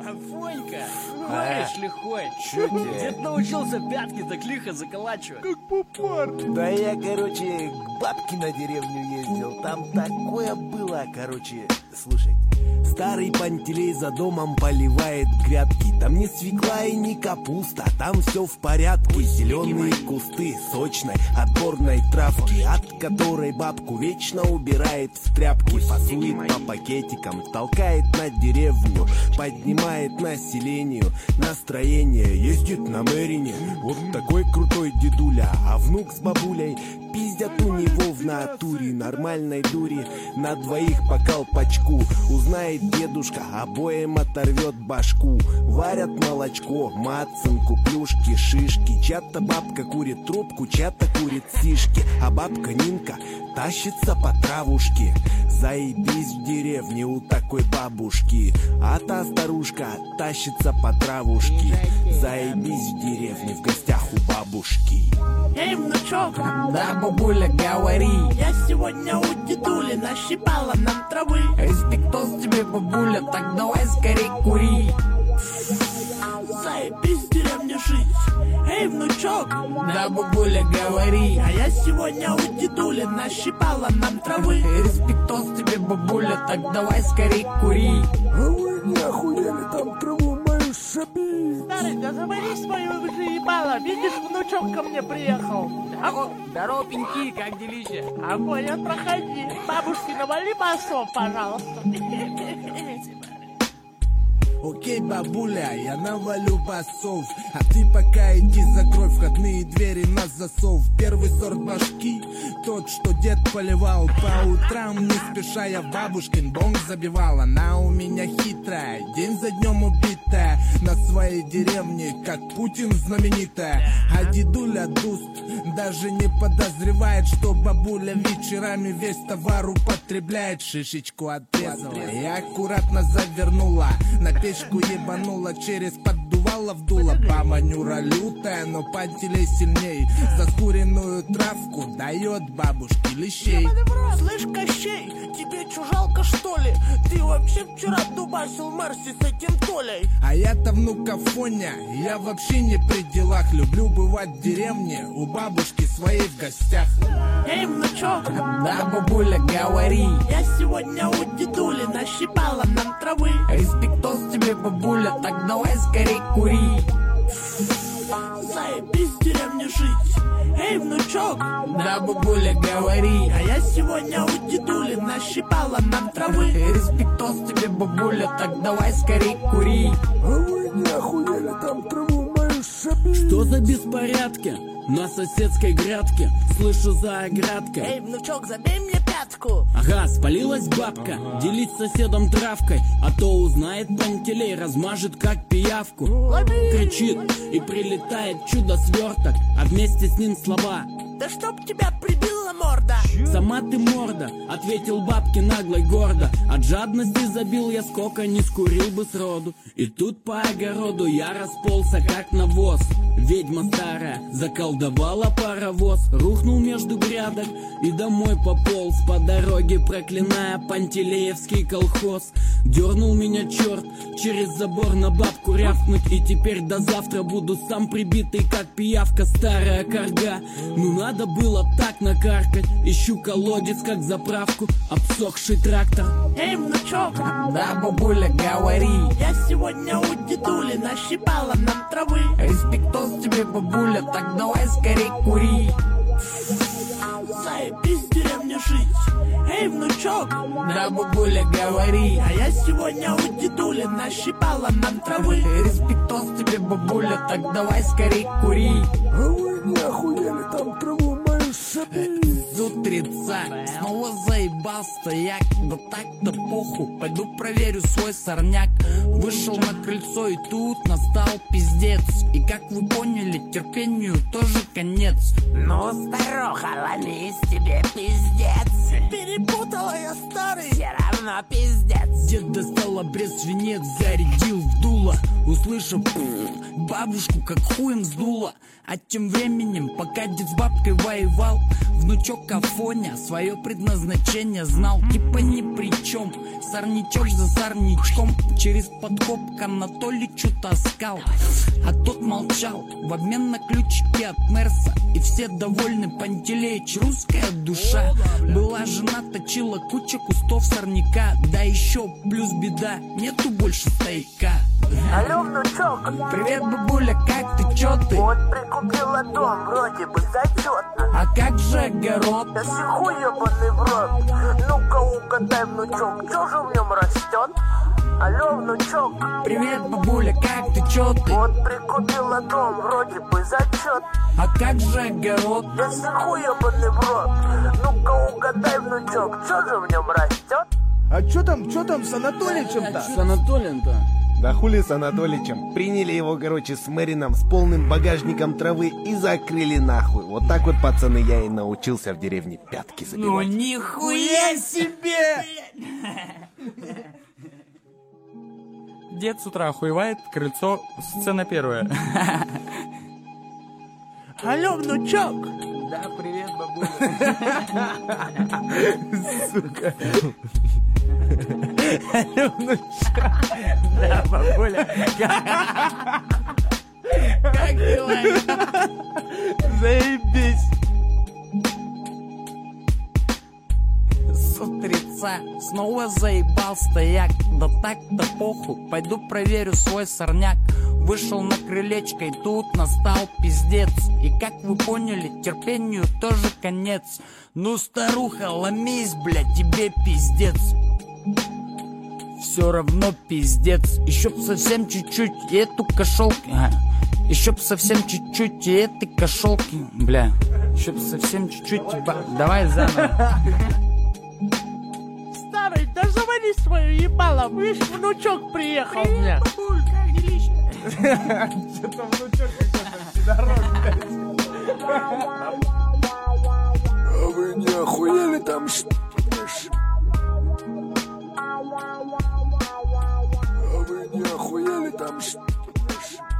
Афонька, знаешь, лихой. Чё тебе? Дед научился пятки так лихо заколачивать. Как попар. Да я, короче, к бабке на деревню ездил. Там такое было, короче. Слушайте. Старый Пантелей за домом поливает грядки. Там не свекла и не капуста, там все в порядке. Зеленые кусты сочной отборной травки, от которой бабку вечно убирает в тряпки. Фасует по пакетикам, толкает на деревню, поднимает населению настроение. Ездит на Мэрине, вот такой крутой дедуля. А внук с бабулей пиздят у него в натуре. Нормальной дури на двоих по колпачку. Узнает дедушка, обоим оторвет башку. Варят молочко, мацанку, плюшки, шишки. Чья-то бабка курит трубку, чья-то курит сишки. А бабка Нинка тащится по травушке. Заебись в деревне у такой бабушки. А та старушка тащится по травушке. Заебись в деревне в гостях у бабушки. Эй, внучок, Да, бабуля, говори. я сегодня у дедули нащипала нам травы. Респектос тебе, бабуля, так давай скорей кури. Заебись в деревне жить. Эй, внучок, Да, бабуля, говори. а я сегодня у дедули нащипала нам травы. Респектос тебе, бабуля, так давай скорей кури. А вы не охуели там траву мою шаби? Старый, да завались мою уже ебало. Видишь, внучок ко мне приехал. Здорово, пеньки, как делище? А понял, проходи. Бабушке навали басов, пожалуйста. Окей, бабуля, я навалю басов. А ты пока иди закрой входные двери на засов. Первый сорт башки, тот, что дед поливал. По утрам не спеша я в бабушкин бонг забивал. Она у меня хитрая, день за днем убитая. На своей деревне, как Путин знаменитая. А дедуля Дуст даже не подозревает, что бабуля вечерами весь товар употребляет. Шишечку отрезала и аккуратно завернула. На печку ебанула, через поддувало вдуло. Баба Нюра лютая, но Пантелей сильней. За скуренную травку дает бабушке лещей. Слышь, Кощей, тебе чё жалко, что ли? Ты вообще вчера дубасил Мерси с этим Толей. А я-то внук Афоня, я вообще не при делах. Люблю бывать в деревне, у бабушки своей в гостях. Эй, внучок, Да, бабуля, говори. я сегодня у дедули нащипала нам травы. Респектос тебе, бабуля, так давай скорей кури. Заебись в деревне жить. Эй, внучок, Да, бабуля, говори. а я сегодня у дедули нащипала нам травы. Респектос тебе, бабуля, так давай скорей кури. А вы не охуели там траву мою шаби? Что за беспорядки на соседской грядке? Слышу за оградкой. Эй, внучок, забей мне пятку. Ага, спалилась бабка, делить с соседом травкой. А то узнает Пантелей, размажет как пиявку. Лови! Кричит и прилетает чудо-сверток, а вместе с ним слова. Да чтоб тебя прибила морда. Сама ты морда, ответил бабке наглой гордо. От жадности забил я, сколько не скурил бы сроду. И тут по огороду я расползся как навоз. Ведьма старая заколдовала паровоз. Рухнул между грядок и домой пополз. По дороге проклиная Пантелеевский колхоз. Дернул меня черт через забор на бабку рявкнуть. И теперь до завтра буду сам прибитый как пиявка старая корга. Ну надо было так накаркать. Ищу колодец как заправку, обсохший трактор. Эй, внучок, Да, бабуля, говори. я сегодня у дедули нащипала нам травы. Респектос тебе, бабуля, так давай скорей кури. Заебись в деревне жить. Эй, внучок, Да, бабуля, говори. а я сегодня у дедули нащипала нам травы. Респектос тебе, бабуля, так давай скорей кури. А вы не охуели там траву мою шаби? Утреца, снова заебал стояк. Да так-то похуй, пойду проверю свой сорняк. Вышел на крыльцо и тут настал пиздец. И как вы поняли, терпению тоже конец. Ну, старуха, ломись, тебе пиздец. Перепутала я, старый, все равно пиздец. Дед достал обрез, свинец, зарядил в дуло. Услышав бабушку, как хуем сдуло. А тем временем, пока дед с бабкой воевал, внучок фоне свое предназначение знал, типа ни при чем. Сорнячок за сорнячком через подкоп к Анатоличу таскал, а тот молчал в обмен на ключики от Мерса. И все довольны, Пантелеич, русская душа. Была жена, точила куча кустов сорняка. Да еще плюс беда, нету больше стояка. Алло, внучок. Привет, бабуля, как ты, чё ты? Вот прикупила дом, вроде бы зачетно. А как же огород? Да сихуй ебаный в рот. Ну-ка угадай, внучок, чё же в нем растет? Алло, внучок. Привет, бабуля, как ты, чё ты? Вот прикупила дом, вроде бы зачет. А как же огород? Да сихуй ебаный в рот. Ну-ка угадай, внучок, чё же в нем растет? А чё там с Анатоличем-то? С Анатолием-то? Да хули с Анатоличем. Приняли его, короче, с Мэрином, с полным багажником травы и закрыли нахуй. Вот так вот, пацаны, я и научился в деревне пятки Ну забивать. нихуя себе! Дед с утра охуевает, крыльцо, сцена первая. Алло, внучок. Да, привет, бабуля. Сука. Да, бабуля. Как дела? Заебись. С утреца снова заебал стояк. Да так-то похуй, пойду проверю свой сорняк. Вышел на крылечко, и тут настал пиздец. И как вы поняли, терпению тоже конец. Ну, старуха, ломись, блядь, тебе пиздец. Все равно пиздец. Еще б совсем чуть-чуть и эту кошелку. Еще б совсем чуть-чуть и этой кошелки. Бля, еще б совсем чуть-чуть. Давай заново. Старый, да завали свое ебало, видишь, внучок приехал мне. Что-то внучок какой-то пидорок, блядь. А вы не охуели там, что ли? А вы не охуели там, что ли?